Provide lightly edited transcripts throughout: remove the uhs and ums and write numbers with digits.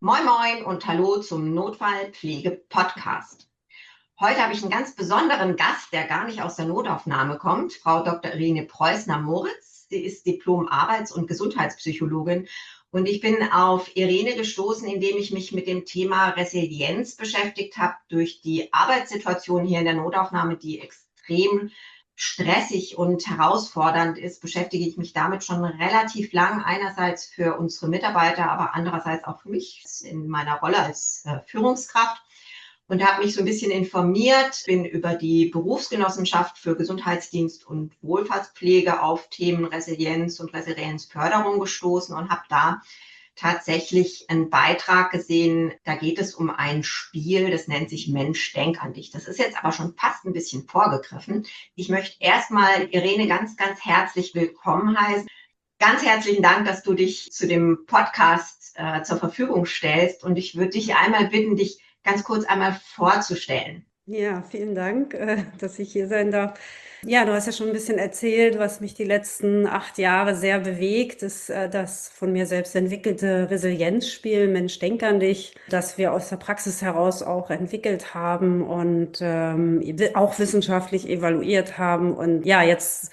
Moin Moin und hallo zum Notfallpflege-Podcast. Heute habe ich einen ganz besonderen Gast, der gar nicht aus der Notaufnahme kommt, Frau Dr. Irene Preußner-Moritz. Sie ist Diplom-Arbeits- und Gesundheitspsychologin und ich bin auf Irene gestoßen, indem ich mich mit dem Thema Resilienz beschäftigt habe durch die Arbeitssituation hier in der Notaufnahme, die extrem stressig und herausfordernd ist, beschäftige ich mich damit schon relativ lang. Einerseits für unsere Mitarbeiter, aber andererseits auch für mich in meiner Rolle als Führungskraft. Und habe mich so ein bisschen informiert, bin über die Berufsgenossenschaft für Gesundheitsdienst und Wohlfahrtspflege auf Themen Resilienz und Resilienzförderung gestoßen und habe da tatsächlich einen Beitrag gesehen. Da geht es um ein Spiel, das nennt sich Mensch, denk an dich. Das ist jetzt aber schon fast ein bisschen vorgegriffen. Ich möchte erstmal Irene ganz, ganz herzlich willkommen heißen. Ganz herzlichen Dank, dass du dich zu dem Podcast zur Verfügung stellst. Und ich würde dich einmal bitten, dich ganz kurz einmal vorzustellen. Ja, vielen Dank, dass ich hier sein darf. Ja, du hast ja schon ein bisschen erzählt, was mich die letzten 8 Jahre sehr bewegt, ist das von mir selbst entwickelte Resilienzspiel Mensch, denk an dich, das wir aus der Praxis heraus auch entwickelt haben und auch wissenschaftlich evaluiert haben und ja, jetzt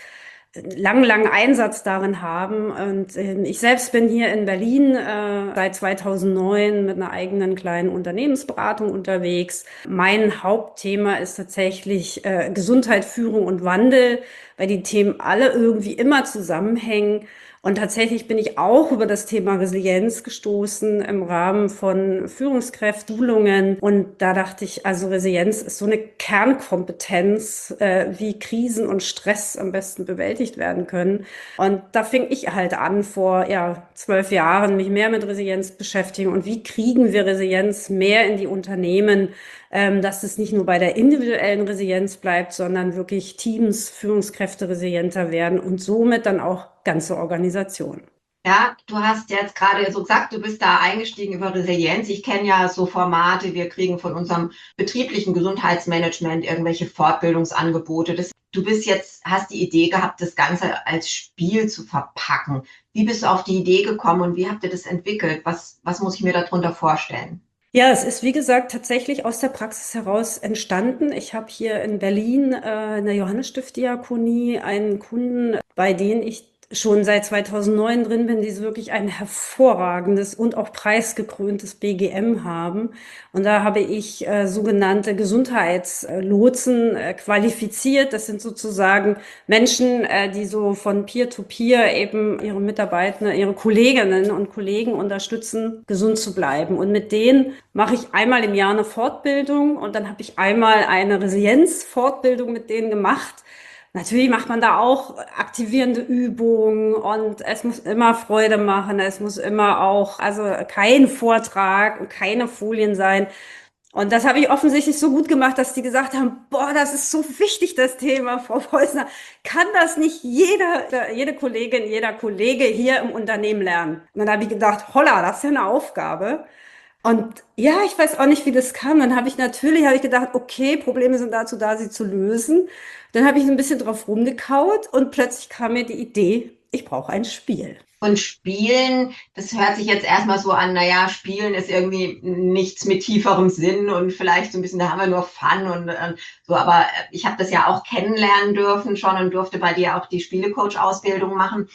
langen Einsatz darin haben. Und ich selbst bin hier in Berlin seit 2009 mit einer eigenen kleinen Unternehmensberatung unterwegs. Mein Hauptthema ist tatsächlich Gesundheit, Führung und Wandel, weil die Themen alle irgendwie immer zusammenhängen. Und tatsächlich bin ich auch über das Thema Resilienz gestoßen im Rahmen von Führungskräfte-Schulungen. Und da dachte ich, also Resilienz ist so eine Kernkompetenz, wie Krisen und Stress am besten bewältigt werden können. Und da fing ich halt an, vor 12 Jahren mich mehr mit Resilienz beschäftigen. Und wie kriegen wir Resilienz mehr in die Unternehmen, dass es nicht nur bei der individuellen Resilienz bleibt, sondern wirklich Teams, Führungskräfte resilienter werden und somit dann auch ganze Organisationen. Ja, du hast jetzt gerade so gesagt, du bist da eingestiegen über Resilienz. Ich kenne ja so Formate, wir kriegen von unserem betrieblichen Gesundheitsmanagement irgendwelche Fortbildungsangebote. Du bist jetzt, hast die Idee gehabt, das Ganze als Spiel zu verpacken. Wie bist du auf die Idee gekommen und wie habt ihr das entwickelt? Was muss ich mir darunter vorstellen? Ja, es ist wie gesagt tatsächlich aus der Praxis heraus entstanden. Ich habe hier in Berlin in der Johannesstift-Diakonie einen Kunden, bei denen ich schon seit 2009 drin bin, die wirklich ein hervorragendes und auch preisgekröntes BGM haben. Und da habe ich sogenannte Gesundheitslotsen qualifiziert. Das sind sozusagen Menschen, die so von Peer-to-Peer eben ihre Mitarbeiter, ihre Kolleginnen und Kollegen unterstützen, gesund zu bleiben. Und mit denen mache ich einmal im Jahr eine Fortbildung und dann habe ich einmal eine Resilienzfortbildung mit denen gemacht. Natürlich macht man da auch aktivierende Übungen und es muss immer Freude machen. Es muss immer auch, also kein Vortrag und keine Folien sein. Und das habe ich offensichtlich so gut gemacht, dass die gesagt haben, boah, das ist so wichtig, das Thema, Frau Preußner. Kann das nicht jede Kollegin, jeder Kollege hier im Unternehmen lernen? Und dann habe ich gedacht, holla, das ist ja eine Aufgabe. Und ja, ich weiß auch nicht, wie das kam. Dann habe ich gedacht, okay, Probleme sind dazu da, sie zu lösen. Dann habe ich ein bisschen drauf rumgekaut und plötzlich kam mir die Idee, ich brauche ein Spiel. Und Spielen, das hört sich jetzt erstmal so an, naja, Spielen ist irgendwie nichts mit tieferem Sinn und vielleicht so ein bisschen, da haben wir nur Fun und so, aber ich habe das ja auch kennenlernen dürfen schon und durfte bei dir auch die Spielecoach-Ausbildung machen.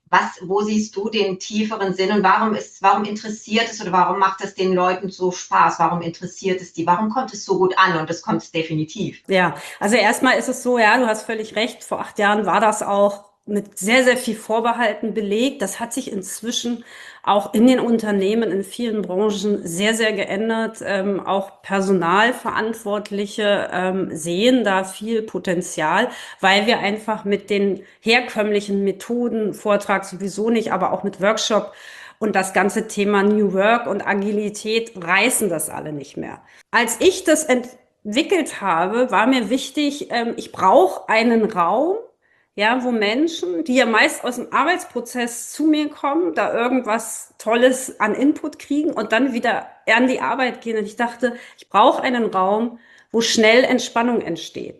Wo siehst du den tieferen Sinn und warum interessiert es oder warum macht es den Leuten so Spaß? Warum interessiert es die? Warum kommt es so gut an? Und das kommt es definitiv. Ja, also erstmal ist es so, ja, du hast völlig recht. Vor 8 Jahren war das auch mit sehr, sehr viel Vorbehalten belegt. Das hat sich inzwischen auch in den Unternehmen, in vielen Branchen sehr, sehr geändert. Auch Personalverantwortliche sehen da viel Potenzial, weil wir einfach mit den herkömmlichen Methoden, Vortrag sowieso nicht, aber auch mit Workshop und das ganze Thema New Work und Agilität reißen das alle nicht mehr. Als ich das entwickelt habe, war mir wichtig, ich brauche einen Raum, ja, wo Menschen, die ja meist aus dem Arbeitsprozess zu mir kommen, da irgendwas Tolles an Input kriegen und dann wieder an die Arbeit gehen. Und ich dachte, ich brauche einen Raum, wo schnell Entspannung entsteht.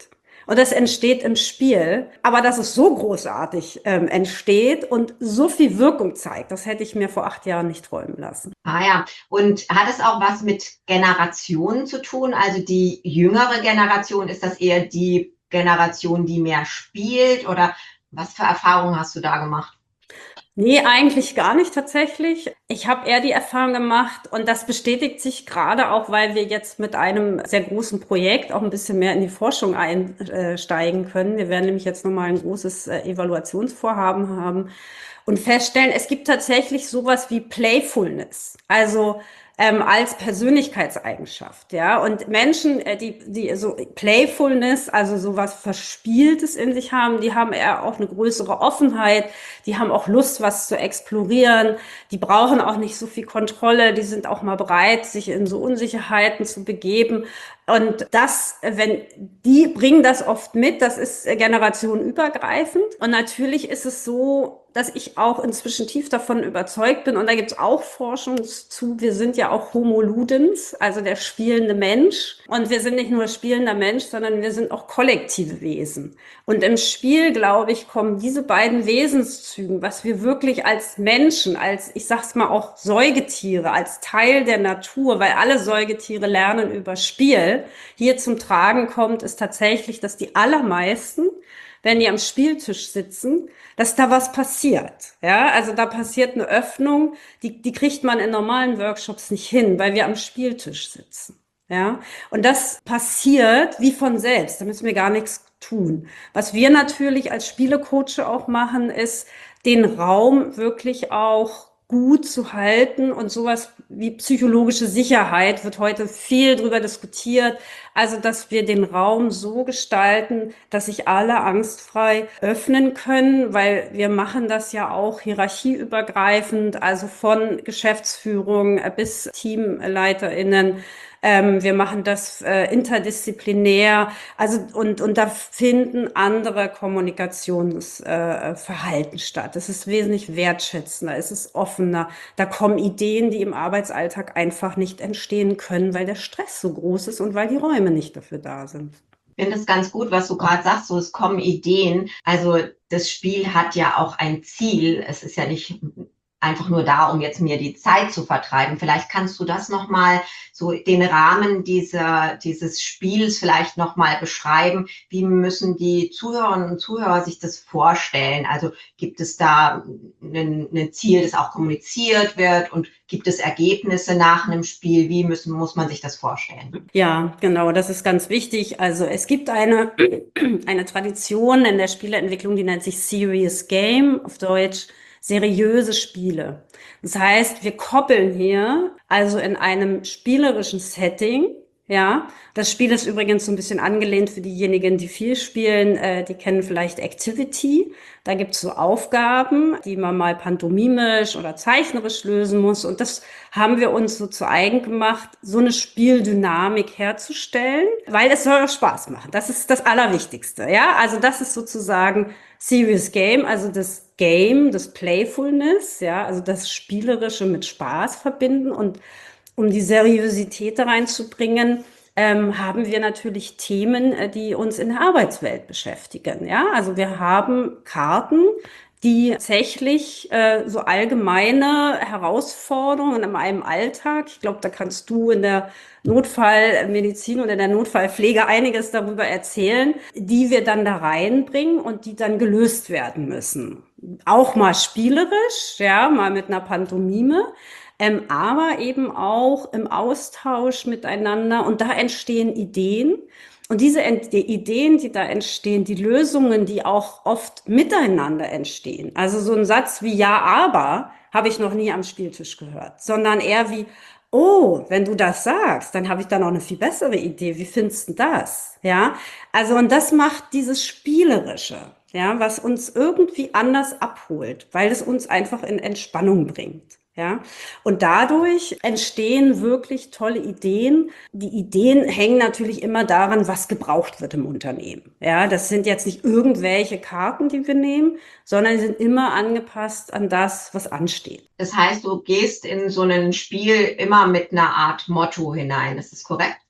Und das entsteht im Spiel. Aber dass es so großartig entsteht und so viel Wirkung zeigt, das hätte ich mir vor 8 Jahren nicht träumen lassen. Ah ja, und hat es auch was mit Generationen zu tun? Also die jüngere Generation, ist das eher die Generation, die mehr spielt? Oder was für Erfahrungen hast du da gemacht? Nee, eigentlich gar nicht tatsächlich. Ich habe eher die Erfahrung gemacht und das bestätigt sich gerade auch, weil wir jetzt mit einem sehr großen Projekt auch ein bisschen mehr in die Forschung einsteigen können. Wir werden nämlich jetzt nochmal ein großes Evaluationsvorhaben haben und feststellen, es gibt tatsächlich sowas wie Playfulness. Also als Persönlichkeitseigenschaft, ja. Und Menschen, die so Playfulness, also sowas Verspieltes in sich haben, die haben eher auch eine größere Offenheit, die haben auch Lust, was zu explorieren, die brauchen auch nicht so viel Kontrolle, die sind auch mal bereit, sich in so Unsicherheiten zu begeben. Und das, wenn die bringen das oft mit, das ist generationenübergreifend. Und natürlich ist es so, dass ich auch inzwischen tief davon überzeugt bin, und da gibt es auch Forschung zu, wir sind ja auch Homo ludens, also der spielende Mensch. Und wir sind nicht nur spielender Mensch, sondern wir sind auch kollektive Wesen. Und im Spiel, glaube ich, kommen diese beiden Wesenszüge, was wir wirklich als Menschen, als, ich sag's mal auch Säugetiere, als Teil der Natur, weil alle Säugetiere lernen über Spiel, hier zum Tragen kommt, ist tatsächlich, dass die allermeisten, wenn die am Spieltisch sitzen, dass da was passiert. Ja, also da passiert eine Öffnung, die kriegt man in normalen Workshops nicht hin, weil wir am Spieltisch sitzen. Ja, und das passiert wie von selbst. Da müssen wir gar nichts tun. Was wir natürlich als Spielecoach auch machen, ist, den Raum wirklich auch gut zu halten, und sowas wie psychologische Sicherheit wird heute viel drüber diskutiert. Also, dass wir den Raum so gestalten, dass sich alle angstfrei öffnen können, weil wir machen das ja auch hierarchieübergreifend, also von Geschäftsführung bis TeamleiterInnen. Wir machen das interdisziplinär, also und da finden andere Kommunikationsverhalten statt. Es ist wesentlich wertschätzender, es ist offener. Da kommen Ideen, die im Arbeitsalltag einfach nicht entstehen können, weil der Stress so groß ist und weil die Räume nicht dafür da sind. Ich finde es ganz gut, was du gerade sagst, so es kommen Ideen. Also das Spiel hat ja auch ein Ziel. Es ist ja nicht einfach nur da, um jetzt mir die Zeit zu vertreiben. Vielleicht kannst du das nochmal, so den Rahmen dieses Spiels vielleicht nochmal beschreiben. Wie müssen die Zuhörerinnen und Zuhörer sich das vorstellen? Also gibt es da ein Ziel, das auch kommuniziert wird, und gibt es Ergebnisse nach einem Spiel? Wie muss man sich das vorstellen? Ja, genau, das ist ganz wichtig. Also es gibt eine Tradition in der Spieleentwicklung, die nennt sich Serious Game, auf Deutsch seriöse Spiele. Das heißt, wir koppeln hier also in einem spielerischen Setting. Ja, das Spiel ist übrigens so ein bisschen angelehnt für diejenigen, die viel spielen. Die kennen vielleicht Activity. Da gibt's so Aufgaben, die man mal pantomimisch oder zeichnerisch lösen muss. Und das haben wir uns so zu eigen gemacht, so eine Spieldynamik herzustellen, weil es soll auch Spaß machen. Das ist das Allerwichtigste. Ja, also das ist sozusagen Serious Game, also das Game, das Playfulness, ja, also das Spielerische mit Spaß verbinden. Und um die Seriosität da reinzubringen, haben wir natürlich Themen, die uns in der Arbeitswelt beschäftigen. Ja, also wir haben Karten, die tatsächlich so allgemeine Herausforderungen in einem Alltag, ich glaube, da kannst du in der Notfallmedizin oder in der Notfallpflege einiges darüber erzählen, die wir dann da reinbringen und die dann gelöst werden müssen. Auch mal spielerisch, ja, mal mit einer Pantomime, aber eben auch im Austausch miteinander. Und da entstehen Ideen. Und diese die Ideen, die da entstehen, die Lösungen, die auch oft miteinander entstehen. Also so ein Satz wie ja, aber habe ich noch nie am Spieltisch gehört, sondern eher wie, oh, wenn du das sagst, dann habe ich da noch eine viel bessere Idee. Wie findest du das? Ja, also und das macht dieses Spielerische, ja, was uns irgendwie anders abholt, weil es uns einfach in Entspannung bringt. Ja, und dadurch entstehen wirklich tolle Ideen. Die Ideen hängen natürlich immer daran, was gebraucht wird im Unternehmen. Ja, das sind jetzt nicht irgendwelche Karten, die wir nehmen, sondern sie sind immer angepasst an das, was ansteht. Das heißt, du gehst in so ein Spiel immer mit einer Art Motto hinein. Ist das korrekt?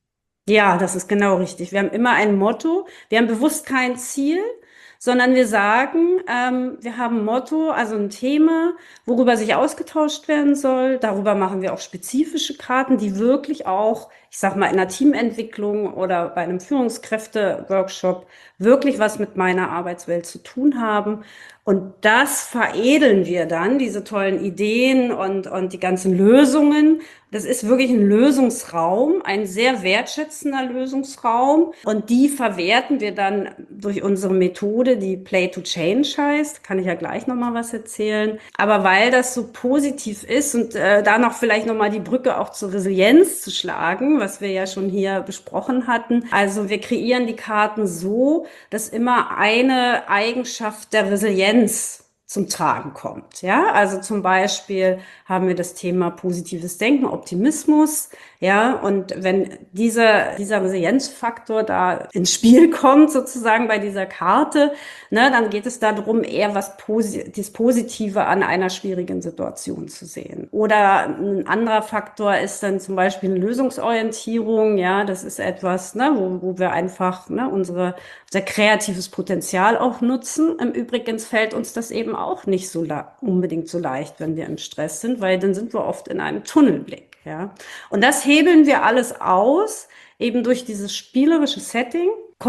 Ja, das ist genau richtig. Wir haben immer ein Motto. Wir haben bewusst kein Ziel, sondern wir sagen, wir haben ein Motto, also ein Thema, worüber sich ausgetauscht werden soll. Darüber machen wir auch spezifische Karten, die wirklich auch, ich sag mal, in der Teamentwicklung oder bei einem Führungskräfte-Workshop wirklich was mit meiner Arbeitswelt zu tun haben. Und das veredeln wir dann, diese tollen Ideen und die ganzen Lösungen. Das ist wirklich ein Lösungsraum, ein sehr wertschätzender Lösungsraum. Und die verwerten wir dann durch unsere Methode, die Play to Change heißt. Kann ich ja gleich nochmal was erzählen. Aber weil das so positiv ist und da noch vielleicht nochmal die Brücke auch zur Resilienz zu schlagen, was wir ja schon hier besprochen hatten. Also wir kreieren die Karten so, dass immer eine Eigenschaft der Resilienz zum Tragen kommt. Ja, also zum Beispiel haben wir das Thema positives Denken, Optimismus. Ja, und wenn dieser Resilienzfaktor da ins Spiel kommt, sozusagen bei dieser Karte, ne, dann geht es darum, eher das Positive an einer schwierigen Situation zu sehen. Oder ein anderer Faktor ist dann zum Beispiel eine Lösungsorientierung. Ja, das ist etwas, ne, wo wir einfach, ne, unser kreatives Potenzial auch nutzen. Im Übrigen fällt uns das eben auch nicht so unbedingt so leicht, wenn wir im Stress sind, weil dann sind wir oft in einem Tunnelblick. Ja, und das hebeln wir alles aus, eben durch dieses spielerische Setting.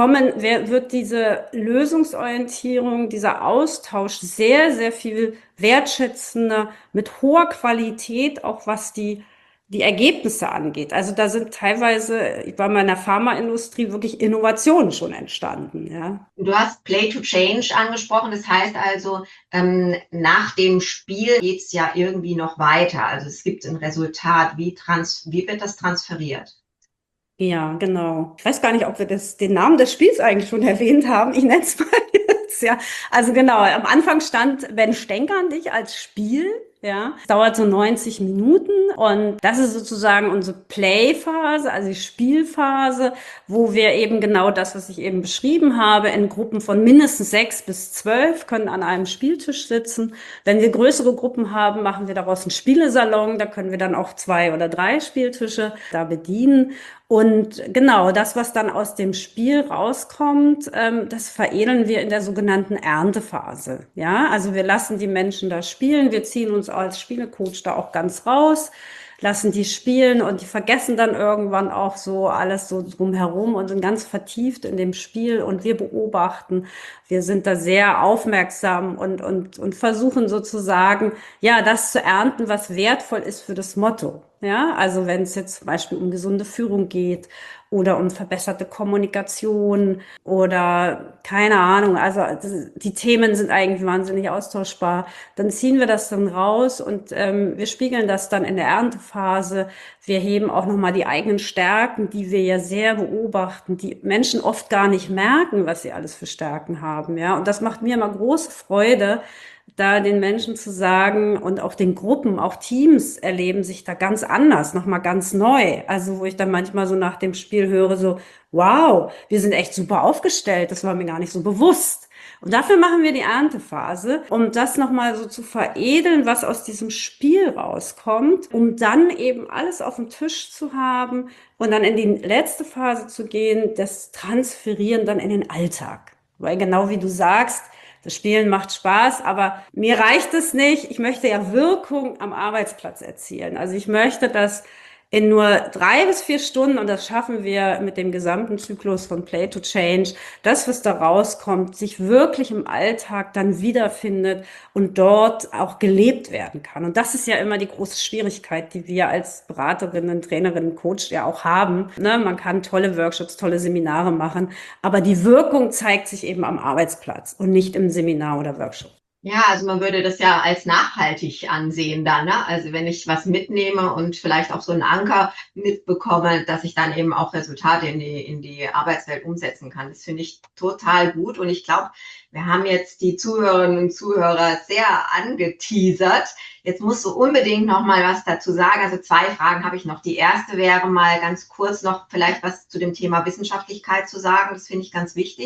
Wird diese Lösungsorientierung, dieser Austausch sehr, sehr viel wertschätzender, mit hoher Qualität, auch was die Ergebnisse angeht. Also da sind teilweise, ich war mal in der Pharmaindustrie, wirklich Innovationen schon entstanden. Ja. Du hast Play to Change angesprochen. Das heißt also, nach dem Spiel geht es ja irgendwie noch weiter. Also es gibt ein Resultat. Wie wird das transferiert? Ja, genau. Ich weiß gar nicht, ob wir den Namen des Spiels eigentlich schon erwähnt haben. Ich nenne es mal jetzt, ja. Also genau, am Anfang stand Ben Stenker an dich als Spiel. Ja, es dauert so 90 Minuten und das ist sozusagen unsere Play-Phase, also die Spielphase, wo wir eben genau das, was ich eben beschrieben habe, in Gruppen von mindestens 6 bis 12 können an einem Spieltisch sitzen. Wenn wir größere Gruppen haben, machen wir daraus einen Spielesalon, da können wir dann auch 2 oder 3 Spieltische da bedienen. Und genau das, was dann aus dem Spiel rauskommt, das veredeln wir in der sogenannten Erntephase. Ja, also wir lassen die Menschen da spielen. Wir ziehen uns als Spielecoach da auch ganz raus, lassen die spielen und die vergessen dann irgendwann auch so alles so drumherum und sind ganz vertieft in dem Spiel und wir beobachten. Wir sind da sehr aufmerksam und versuchen sozusagen, ja, das zu ernten, was wertvoll ist für das Motto. Ja, also wenn es jetzt zum Beispiel um gesunde Führung geht oder um verbesserte Kommunikation oder keine Ahnung, also die Themen sind eigentlich wahnsinnig austauschbar. Dann ziehen wir das dann raus und wir spiegeln das dann in der Erntephase. Wir heben auch nochmal die eigenen Stärken, die wir ja sehr beobachten, die Menschen oft gar nicht merken, was sie alles für Stärken haben. Ja, und das macht mir immer große Freude, da den Menschen zu sagen und auch den Gruppen, auch Teams erleben sich da ganz anders, nochmal ganz neu. Also wo ich dann manchmal so nach dem Spiel höre, so, wow, wir sind echt super aufgestellt, das war mir gar nicht so bewusst. Und dafür machen wir die Erntephase, um das nochmal so zu veredeln, was aus diesem Spiel rauskommt, um dann eben alles auf dem Tisch zu haben und dann in die letzte Phase zu gehen, das Transferieren dann in den Alltag. Weil genau wie du sagst, das Spielen macht Spaß, aber mir reicht es nicht. Ich möchte ja Wirkung am Arbeitsplatz erzielen. Also ich möchte, dass in nur 3 bis 4 Stunden, und das schaffen wir mit dem gesamten Zyklus von Play to Change, das, was da rauskommt, sich wirklich im Alltag dann wiederfindet und dort auch gelebt werden kann. Und das ist ja immer die große Schwierigkeit, die wir als Beraterinnen, Trainerinnen, Coach ja auch haben. Ne? Man kann tolle Workshops, tolle Seminare machen, aber die Wirkung zeigt sich eben am Arbeitsplatz und nicht im Seminar oder Workshop. Ja, also man würde das ja als nachhaltig ansehen dann, ne? Also wenn ich was mitnehme und vielleicht auch so einen Anker mitbekomme, dass ich dann eben auch Resultate in die Arbeitswelt umsetzen kann. Das finde ich total gut. Und ich glaube, wir haben jetzt die Zuhörerinnen und Zuhörer sehr angeteasert. Jetzt musst du unbedingt noch mal was dazu sagen. Also 2 Fragen habe ich noch. Die erste wäre mal ganz kurz noch vielleicht was zu dem Thema Wissenschaftlichkeit zu sagen. Das finde ich ganz wichtig.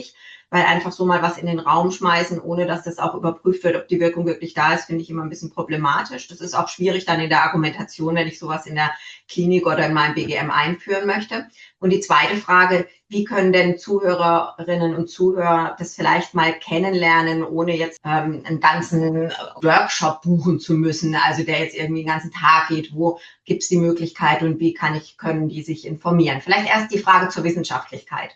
weil einfach so mal was in den Raum schmeißen, ohne dass das auch überprüft wird, ob die Wirkung wirklich da ist, finde ich immer ein bisschen problematisch. Das ist auch schwierig dann in der Argumentation, wenn ich sowas in der Klinik oder in meinem BGM einführen möchte. Und die zweite Frage, wie können denn Zuhörerinnen und Zuhörer das vielleicht mal kennenlernen, ohne jetzt einen ganzen Workshop buchen zu müssen, also der jetzt irgendwie den ganzen Tag geht, wo gibt es die Möglichkeit und wie können die sich informieren? Vielleicht erst die Frage zur Wissenschaftlichkeit.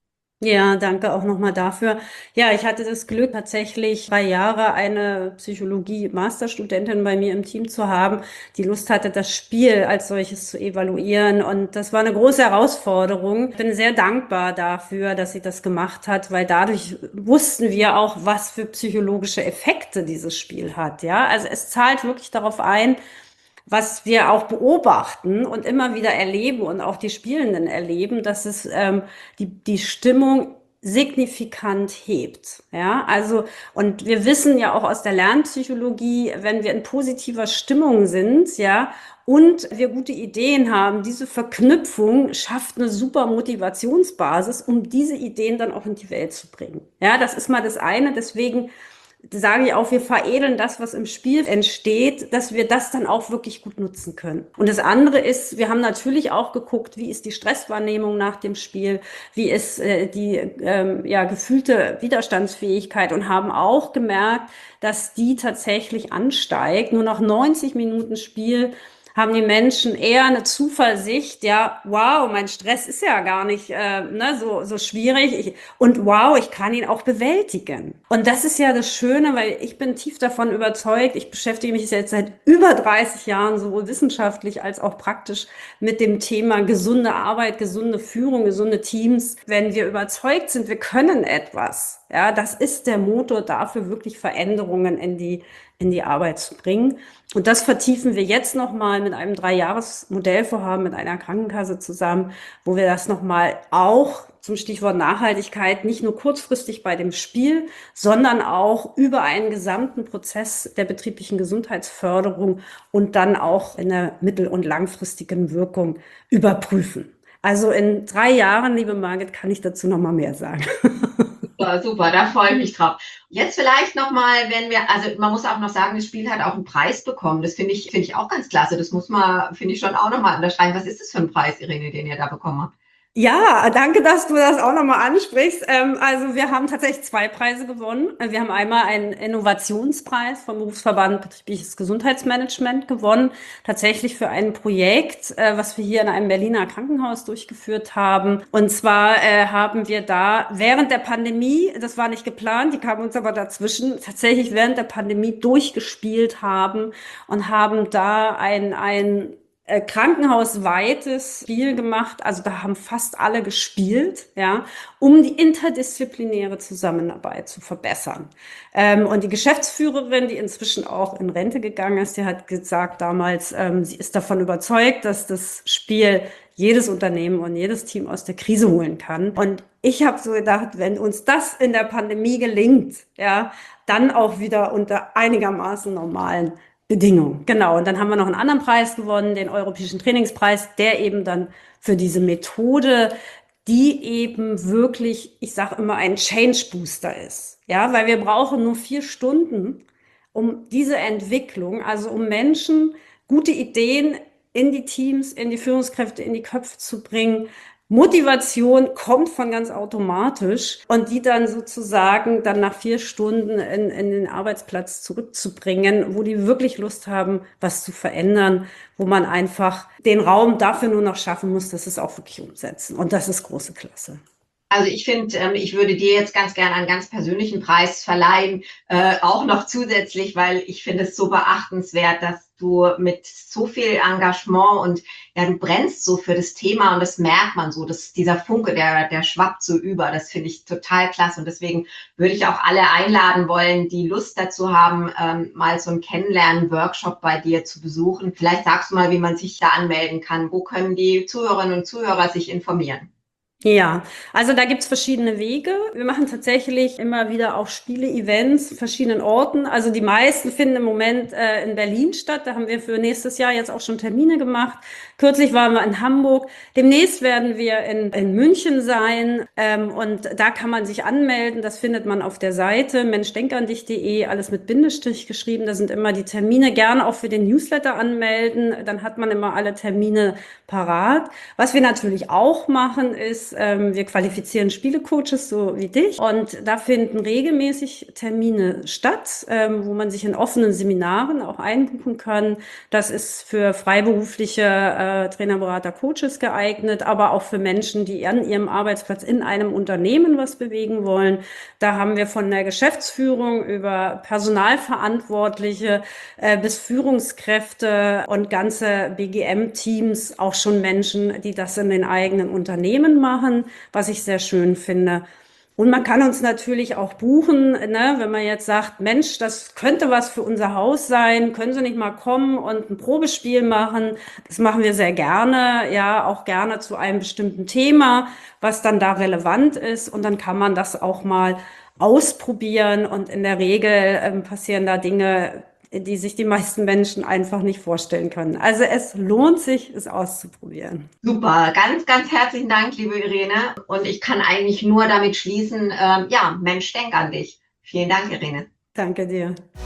Ja, danke auch nochmal dafür. Ja, ich hatte das Glück, tatsächlich 3 Jahre eine Psychologie-Masterstudentin bei mir im Team zu haben, die Lust hatte, das Spiel als solches zu evaluieren. Und das war eine große Herausforderung. Ich bin sehr dankbar dafür, dass sie das gemacht hat, weil dadurch wussten wir auch, was für psychologische Effekte dieses Spiel hat. Ja, also es zahlt wirklich darauf ein, was wir auch beobachten und immer wieder erleben und auch die Spielenden erleben, dass es die Stimmung signifikant hebt. Ja, also, und wir wissen ja auch aus der Lernpsychologie, wenn wir in positiver Stimmung sind, ja, und wir gute Ideen haben, diese Verknüpfung schafft eine super Motivationsbasis, um diese Ideen dann auch in die Welt zu bringen. Ja, das ist mal das eine. Deswegen sage ich auch, wir veredeln das, was im Spiel entsteht, dass wir das dann auch wirklich gut nutzen können. Und das andere ist, wir haben natürlich auch geguckt, wie ist die Stresswahrnehmung nach dem Spiel, wie ist die gefühlte Widerstandsfähigkeit und haben auch gemerkt, dass die tatsächlich ansteigt. Nur nach 90 Minuten Spiel haben die Menschen eher eine Zuversicht, ja, wow, mein Stress ist ja gar nicht so schwierig und wow, ich kann ihn auch bewältigen. Und das ist ja das Schöne, weil ich bin tief davon überzeugt, ich beschäftige mich jetzt seit über 30 Jahren sowohl wissenschaftlich als auch praktisch mit dem Thema gesunde Arbeit, gesunde Führung, gesunde Teams. Wenn wir überzeugt sind, wir können etwas, ja, das ist der Motor dafür, wirklich Veränderungen in die Arbeit zu bringen. Und das vertiefen wir jetzt nochmal mit einem 3-Jahres-Modellvorhaben mit einer Krankenkasse zusammen, wo wir das nochmal auch zum Stichwort Nachhaltigkeit nicht nur kurzfristig bei dem Spiel, sondern auch über einen gesamten Prozess der betrieblichen Gesundheitsförderung und dann auch in der mittel- und langfristigen Wirkung überprüfen. Also in 3 Jahren, liebe Margit, kann ich dazu nochmal mehr sagen. Super, super, da freue ich mich drauf. Jetzt vielleicht nochmal, also man muss auch noch sagen, das Spiel hat auch einen Preis bekommen. Das finde ich auch ganz klasse. Das muss man, finde ich, schon auch nochmal unterschreiben. Was ist das für ein Preis, Irene, den ihr da bekommen habt? Ja, danke, dass du das auch nochmal ansprichst. Also wir haben tatsächlich 2 Preise gewonnen. Wir haben einmal einen Innovationspreis vom Berufsverband Betriebliches Gesundheitsmanagement gewonnen, tatsächlich für ein Projekt, was wir hier in einem Berliner Krankenhaus durchgeführt haben. Und zwar haben wir da während der Pandemie, das war nicht geplant, die kam uns aber dazwischen, tatsächlich während der Pandemie durchgespielt haben und haben da ein krankenhausweites Spiel gemacht. Also da haben fast alle gespielt, ja, um die interdisziplinäre Zusammenarbeit zu verbessern. Und die Geschäftsführerin, die inzwischen auch in Rente gegangen ist, die hat gesagt damals, sie ist davon überzeugt, dass das Spiel jedes Unternehmen und jedes Team aus der Krise holen kann. Und ich habe so gedacht, wenn uns das in der Pandemie gelingt, ja, dann auch wieder unter einigermaßen normalen Bedingungen. Genau. Und dann haben wir noch einen anderen Preis gewonnen, den Europäischen Trainingspreis, der eben dann für diese Methode, die eben wirklich, ich sage immer, ein Change Booster ist. Ja, weil wir brauchen nur 4 Stunden, um diese Entwicklung, also um Menschen gute Ideen in die Teams, in die Führungskräfte, in die Köpfe zu bringen. Motivation kommt von ganz automatisch und die dann sozusagen dann nach 4 Stunden in den Arbeitsplatz zurückzubringen, wo die wirklich Lust haben, was zu verändern, wo man einfach den Raum dafür nur noch schaffen muss, dass es auch wirklich umsetzen. Und das ist große Klasse. Also ich finde, ich würde dir jetzt ganz gerne einen ganz persönlichen Preis verleihen, auch noch zusätzlich, weil ich finde es so beachtenswert, dass du mit so viel Engagement und ja, du brennst so für das Thema und das merkt man so, dass dieser Funke, der schwappt so über. Das finde ich total klasse und deswegen würde ich auch alle einladen wollen, die Lust dazu haben, mal so einen Kennenlernen-Workshop bei dir zu besuchen. Vielleicht sagst du mal, wie man sich da anmelden kann. Wo können die Zuhörerinnen und Zuhörer sich informieren? Ja, also da gibt's verschiedene Wege. Wir machen tatsächlich immer wieder auch Spiele-Events in verschiedenen Orten. Also die meisten finden im Moment in Berlin statt. Da haben wir für nächstes Jahr jetzt auch schon Termine gemacht. Kürzlich waren wir in Hamburg. Demnächst werden wir in München sein. Und da kann man sich anmelden. Das findet man auf der Seite menschdenkandich.de, alles mit Bindestrich geschrieben. Da sind immer die Termine. Gerne auch für den Newsletter anmelden. Dann hat man immer alle Termine parat. Was wir natürlich auch machen, ist, wir qualifizieren Spielecoaches, so wie dich. Und da finden regelmäßig Termine statt, wo man sich in offenen Seminaren auch einbuchen kann. Das ist für freiberufliche Trainer, Berater, Coaches geeignet, aber auch für Menschen, die an ihrem Arbeitsplatz in einem Unternehmen was bewegen wollen. Da haben wir von der Geschäftsführung über Personalverantwortliche bis Führungskräfte und ganze BGM-Teams auch schon Menschen, die das in den eigenen Unternehmen machen, was ich sehr schön finde. Und man kann uns natürlich auch buchen, ne, wenn man jetzt sagt, Mensch, das könnte was für unser Haus sein, können Sie nicht mal kommen und ein Probespiel machen? Das machen wir sehr gerne, ja, auch gerne zu einem bestimmten Thema, was dann da relevant ist. Und dann kann man das auch mal ausprobieren. Und in der Regel passieren da Dinge, die sich die meisten Menschen einfach nicht vorstellen können. Also es lohnt sich, es auszuprobieren. Super, ganz, ganz herzlichen Dank, liebe Irene. Und ich kann eigentlich nur damit schließen, ja, Mensch, denk an dich. Vielen Dank, Irene. Danke dir.